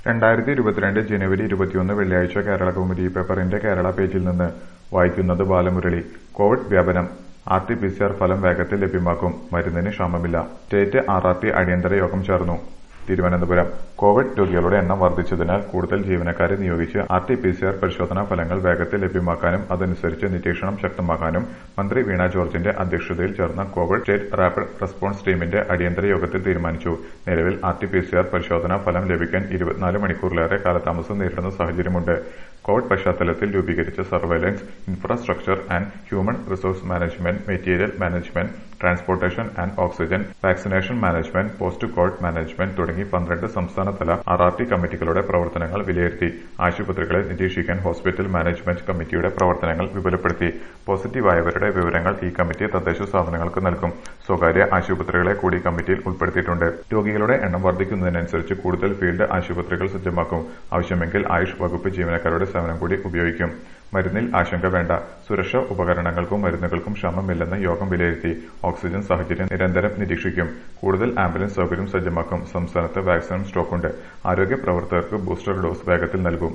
2022 ജനുവരി 21 വെള്ളിയാഴ്ച കേരളകൗമുദി പേപ്പറിന്റെ കേരള പേജിൽ നിന്ന് വായിക്കുന്നത് ബാലമുരളി. കോവിഡ് വ്യാപനം ആർടിപിസിആർ ഫലം വേഗത്തിൽ ലഭ്യമാക്കും, മരുന്നിന് ക്ഷാമമില്ല. സ്റ്റേറ്റ് ആർആർടി അടിയന്തര യോഗം ചേർന്നു. തിരുവനന്തപുരം കോവിഡ് രോഗികളുടെ എണ്ണം വർദ്ധിച്ചതിനാൽ കൂടുതൽ ജീവനക്കാരെ നിയോഗിച്ച് ആർടിപിസിആർ പരിശോധനാ ഫലങ്ങൾ വേഗത്തിൽ ലഭ്യമാക്കാനും അതനുസരിച്ച് നിരീക്ഷണം ശക്തമാക്കാനും മന്ത്രി വീണ ജോർജിന്റെ അധ്യക്ഷതയിൽ ചേർന്ന കോവിഡ് സ്റ്റേറ്റ് റാപ്പിഡ് റെസ്പോൺസ് ടീമിന്റെ അടിയന്തര യോഗത്തിൽ തീരുമാനിച്ചു. നിലവിൽ ആർടിപിസിആർ പരിശോധനാ ഫലം ലഭിക്കാൻ 24 മണിക്കൂറിലേറെ കാലതാമസം നേരിടുന്ന സാഹചര്യമുണ്ട്. കോവിഡ് പശ്ചാത്തലത്തിൽ രൂപീകരിച്ച surveillance, infrastructure and human resource management, material management, transportation and oxygen, vaccination management, post Covid management തുടങ്ങി 12 സംസ്ഥാനതല ആർആർടി കമ്മിറ്റികളുടെ പ്രവർത്തനങ്ങൾ വിലയിരുത്തി. ആശുപത്രികളെ നിരീക്ഷിക്കാൻ ഹോസ്പിറ്റൽ മാനേജ്മെന്റ് കമ്മിറ്റിയുടെ പ്രവർത്തനങ്ങൾ വിപുലപ്പെടുത്തി. പോസിറ്റീവായവരുടെ വിവരങ്ങൾ ഈ കമ്മിറ്റി തദ്ദേശ സ്ഥാപനങ്ങൾക്ക് നൽകും. സ്വകാര്യ ആശുപത്രികളെ കൂടി കമ്മിറ്റിയിൽ ഉൾപ്പെടുത്തിയിട്ടുണ്ട്. രോഗികളുടെ എണ്ണം വർദ്ധിക്കുന്നതിനനുസരിച്ച് കൂടുതൽ ഫീൽഡ് ആശുപത്രികൾ സജ്ജമാക്കും. ആവശ്യമെങ്കിൽ ആയുഷ് വകുപ്പ് ജീവനക്കാരുടെ സേവനം കൂടി ഉപയോഗിക്കും. മരുന്നിൽ ആശങ്ക വേണ്ട. സുരക്ഷാ ഉപകരണങ്ങൾക്കും മരുന്നുകൾക്കും ക്ഷാമമില്ലെന്ന് യോഗം വിലയിരുത്തി. ഓക്സിജൻ സാഹചര്യം നിരന്തരം നിരീക്ഷിക്കും. കൂടുതൽ ആംബുലൻസ് സൗകര്യം സജ്ജമാക്കും. സംസ്ഥാനത്ത് വാക്സിനും സ്റ്റോക്കുണ്ട്. ആരോഗ്യ പ്രവർത്തകർക്ക് ബൂസ്റ്റർ ഡോസ് വേഗത്തിൽ നൽകും.